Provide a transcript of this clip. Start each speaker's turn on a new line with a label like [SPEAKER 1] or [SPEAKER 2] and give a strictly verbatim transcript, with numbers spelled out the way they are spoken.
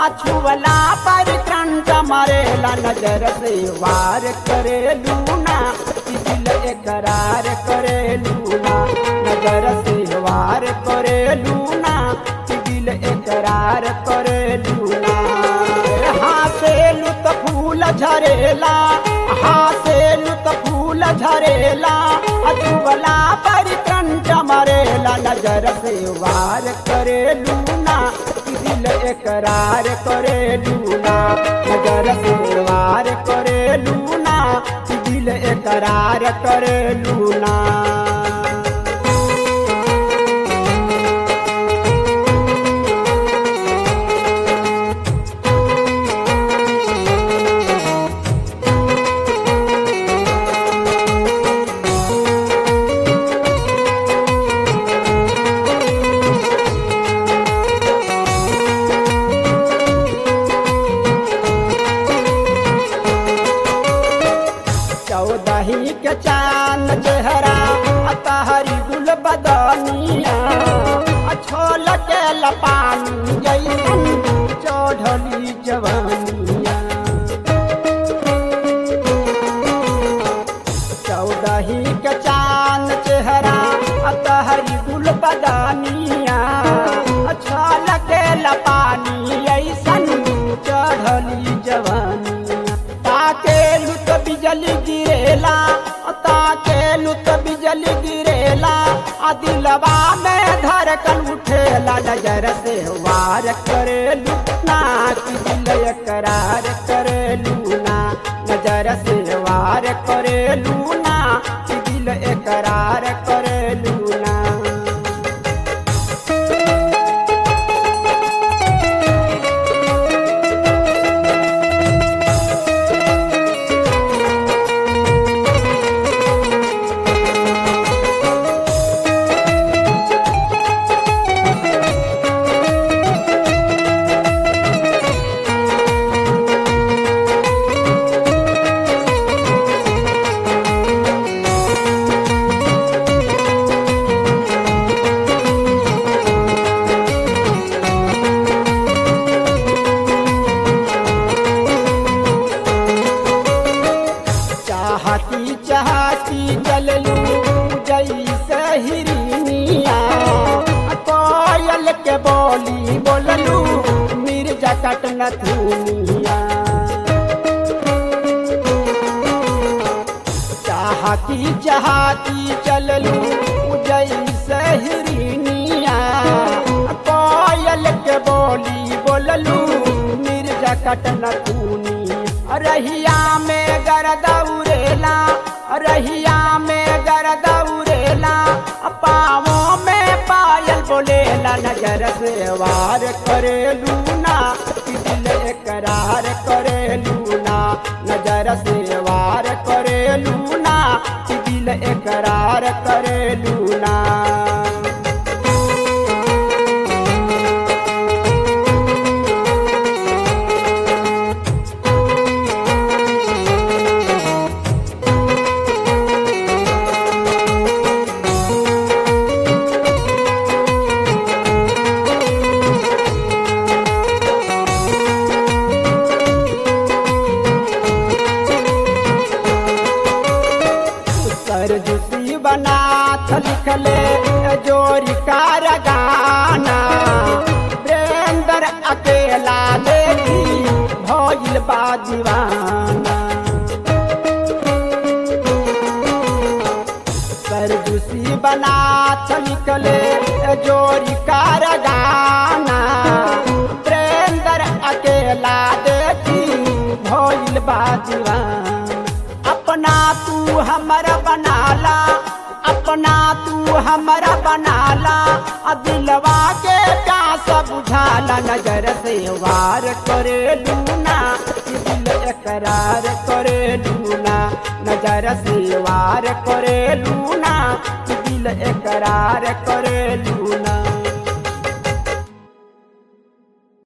[SPEAKER 1] अछुवला पर कंठ मरेला नजर से वार करे लूना दिल एकरार करे लूना नजर से वार करे लूना दिल एकरार करे लूना। हासे लुत फूल झरेला हासे लुत फूल झरेला अछुवला पर कंठ मरेला नजर से वार करे लूना दिल एकरार करे लूना नजर से वार करे लूना दिल एकरार करे लूना। चौदही के चांद चेहरा अतहरी गुल बदनिया छोल के लपानी जैसन चढ़ली जवानिया। चौदही के चांद चेहरा अतहरी गुल बदनिया छोल के लपानी जैसन चढ़ली जवानिया। ताके लुत बिजली गिरेला ताके लुत बिजली गिरेला आ दिलवा में धड़कन उठेला नजर से वार करे लूना दिल एकरार करे लूना नजर से वार करे लूना दिल एकरार करे लूना। चाहती चाहती चललू जैसे हिरनिया कोयल के बोली बोललू मिर्जा कटन धुनिया। चाहती चाहती चललू जैसे हिरनिया कोयल के बोली बोललू मिर्जा कटन धुनिया। रहिया में गरदौरेला रहिया में गरदौरेला पाँवों में पायल बोलेला नजर से वार करे लूना दिल एकरार करे लूना नजर से वार करे लूना दिल एकरार करे लूना। सरजुसी बनाथ लिखले जोरी कार गाना प्रेंदर अकेला देखी भइल बा दीवाना। सरजुसी बनाथ लिखले जोरी कार गाना प्रेंदर अकेला देखी भइल बा दीवाना। अपना तू हमारा बनाला अपना तू हमारा बनाला दिलवा के प्यास बुझाला नजर से वार करे लूना दिल एकरार करे लूना नजर से वार करे लूना दिल एकरार करे लूना।